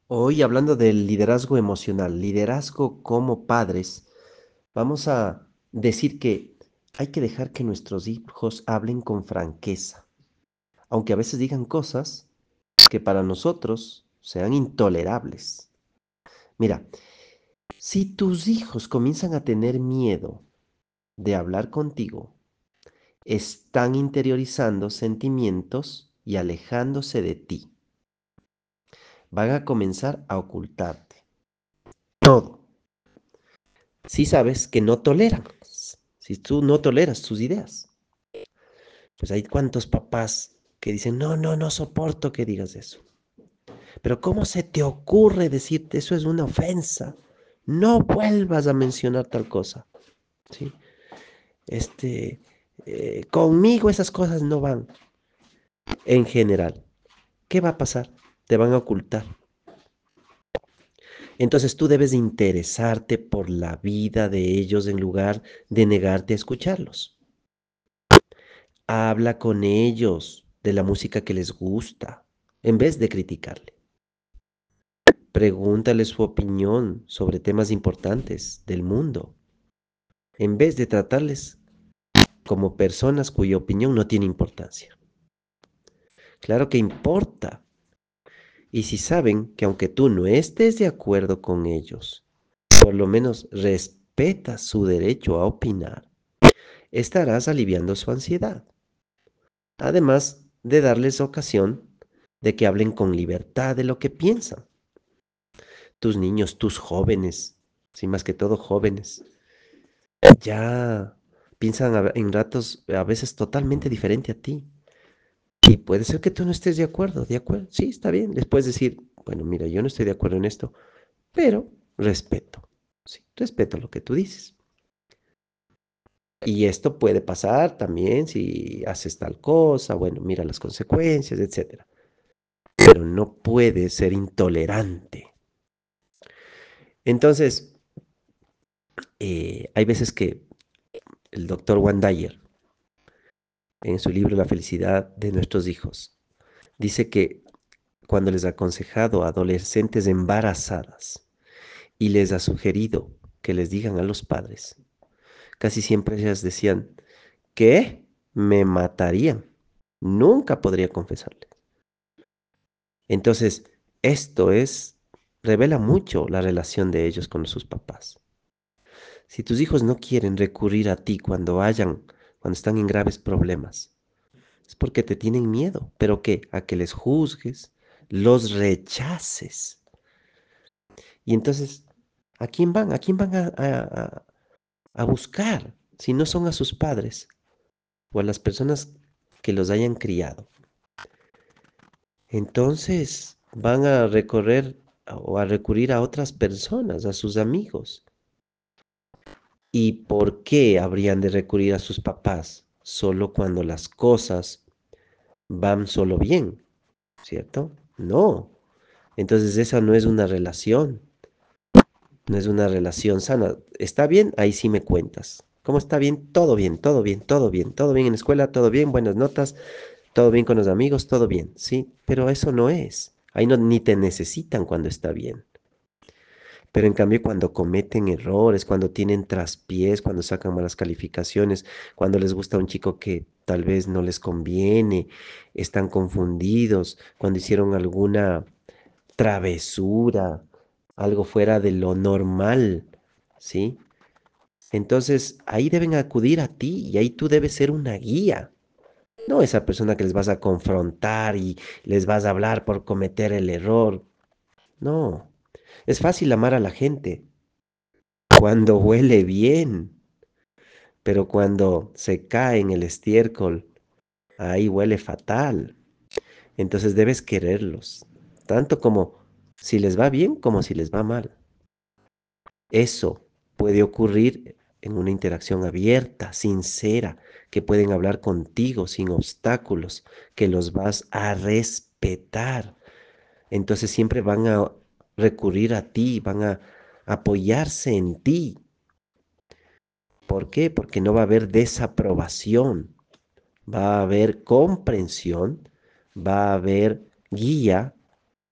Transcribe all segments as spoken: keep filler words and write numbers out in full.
Hoy hablando del liderazgo emocional, liderazgo como padres, vamos a decir que hay que dejar que nuestros hijos hablen con franqueza, aunque a veces digan cosas que para nosotros sean intolerables. Mira, si tus hijos comienzan a tener miedo de hablar contigo, están interiorizando sentimientos y alejándose de ti. Van a comenzar a ocultarte todo. Si sabes que no toleran, si tú no toleras sus ideas, pues hay cuantos papás que dicen, no, no, no soporto que digas eso. Pero ¿cómo se te ocurre decirte eso? Es una ofensa. No vuelvas a mencionar tal cosa, ¿sí? Este, eh, conmigo esas cosas no van. En general, ¿qué va a pasar? Te van a ocultar. Entonces tú debes interesarte por la vida de ellos en lugar de negarte a escucharlos. Habla con ellos de la música que les gusta, en vez de criticarle. Pregúntale su opinión sobre temas importantes del mundo, en vez de tratarles como personas cuya opinión no tiene importancia. Claro que importa. Y si saben que aunque tú no estés de acuerdo con ellos, por lo menos respetas su derecho a opinar, estarás aliviando su ansiedad. Además de darles ocasión de que hablen con libertad de lo que piensan. Tus niños, tus jóvenes, sí, más que todo jóvenes, ya piensan a- en ratos a veces totalmente diferente a ti. Y puede ser que tú no estés de acuerdo, de acuerdo, sí, está bien. Les puedes decir, bueno, mira, yo no estoy de acuerdo en esto, pero respeto, sí, respeto lo que tú dices. Y esto puede pasar también si haces tal cosa, bueno, mira las consecuencias, etcétera. Pero no puedes ser intolerante. Entonces, eh, hay veces que el doctor Juan Dyer, en su libro La felicidad de nuestros hijos, dice que cuando les ha aconsejado a adolescentes embarazadas y les ha sugerido que les digan a los padres, casi siempre ellas decían, ¿qué? Me matarían. Nunca podría confesarle. Entonces, esto es, revela mucho la relación de ellos con sus papás. Si tus hijos no quieren recurrir a ti cuando hayan, cuando están en graves problemas, es porque te tienen miedo. ¿Pero qué? A que les juzgues, los rechaces. Y entonces, ¿a quién van? ¿A quién van a, a- a- a buscar si no son a sus padres o a las personas que los hayan criado? Entonces, van a recorrer a- o a recurrir a otras personas, a sus amigos. ¿Y por qué habrían de recurrir a sus papás? Solo cuando las cosas van solo bien, ¿cierto? No. Entonces esa no es una relación, no es una relación sana. ¿Está bien? Ahí sí me cuentas. ¿Cómo está bien? Todo bien, todo bien, todo bien, todo bien en la escuela, todo bien, buenas notas, todo bien con los amigos, todo bien, sí, pero eso no es. Ahí no ni te necesitan cuando está bien. Pero en cambio cuando cometen errores, cuando tienen traspiés, cuando sacan malas calificaciones, cuando les gusta un chico que tal vez no les conviene, están confundidos, cuando hicieron alguna travesura, algo fuera de lo normal, ¿sí? Entonces ahí deben acudir a ti y ahí tú debes ser una guía, no esa persona que les vas a confrontar y les vas a hablar por cometer el error. No, es fácil amar a la gente cuando huele bien, pero cuando se cae en el estiércol, ahí huele fatal. Entonces debes quererlos, tanto como si les va bien como si les va mal. Eso puede ocurrir en una interacción abierta, sincera, que pueden hablar contigo sin obstáculos, que los vas a respetar. Entonces siempre van a recurrir a ti, van a apoyarse en ti. ¿Por qué? Porque no va a haber desaprobación, va a haber comprensión, va a haber guía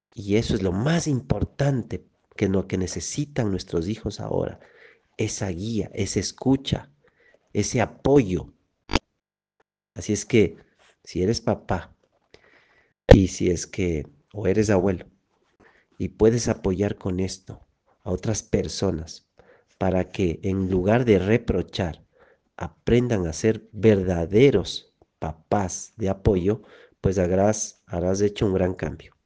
Y eso es lo más importante que, lo que necesitan nuestros hijos ahora. Esa guía, esa escucha, ese apoyo. Así es que si eres papá y si es que o eres abuelo y puedes apoyar con esto a otras personas para que en lugar de reprochar aprendan a ser verdaderos papás de apoyo, pues harás, harás hecho un gran cambio.